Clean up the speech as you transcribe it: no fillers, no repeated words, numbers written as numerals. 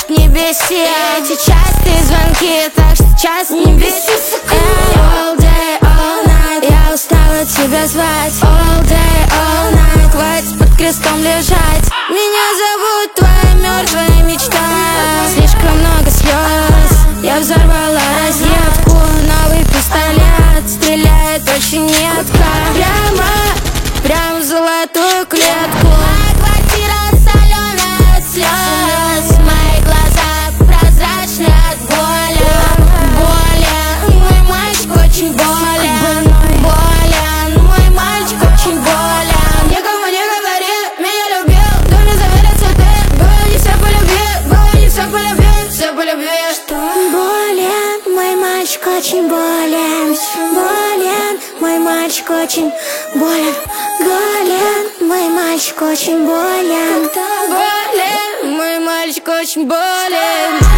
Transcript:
не беси. Эти частые звонки, так что сейчас не беси. All day, all night, я устала тебя звать. All day, all night, хватит под крестом лежать. Меня зовут твоя мертвая мечта. Слишком много слез, я взорвала розетку. Новый пистолет стреляет больше метко. Прямо в золотую клетку. Моя квартира соленая от слез, мои глаза прозрачны от боли. Мой мальчик очень болен. Мой мальчик очень болен. Никому не говори, меня любил. Кто не заверится ты, было не все по любви. Было не все по любви, все по любви. Что? Болен, мой мальчик очень болен. Мой мальчик очень болен. Мой мальчик очень болен. Мой мальчик очень болен.